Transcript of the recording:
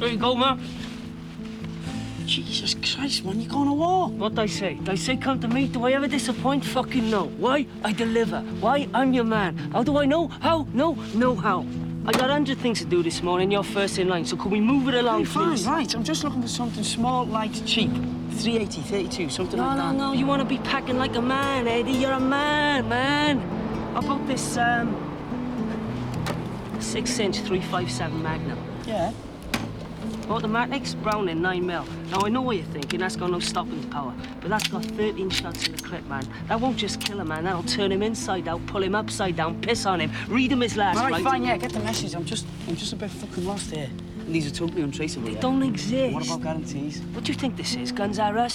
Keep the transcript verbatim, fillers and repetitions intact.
There you go, man. Jesus Christ, man, you're going to war. What'd I say? Did I say come to me? Do I ever disappoint? Fucking no. Why? I deliver. Why? I'm your man. How do I know? How? No, no how. I got a hundred things to do this morning. You're first in line, so can we move it along, Hey, fine, please? right. I'm just looking for something small, light, cheap. three eighty, thirty-two, something No, like no, that. no. You want to be packing like a man, Eddie. You're a man, man. How about this, um... six-inch three five seven Magnum? Yeah. Automatics, Browning, nine mil. Now, I know what you're thinking, that's got no stopping power, but that's got thirteen shots in the clip, man. That won't just kill him, man. That'll turn him inside out, pull him upside down, piss on him, read him his last All right, right? fine, yeah, get the message. I'm just, I'm just a bit fucking lost here. And these are totally untraceable, They yeah? don't exist. What about guarantees? What do you think this is, Guns R Us?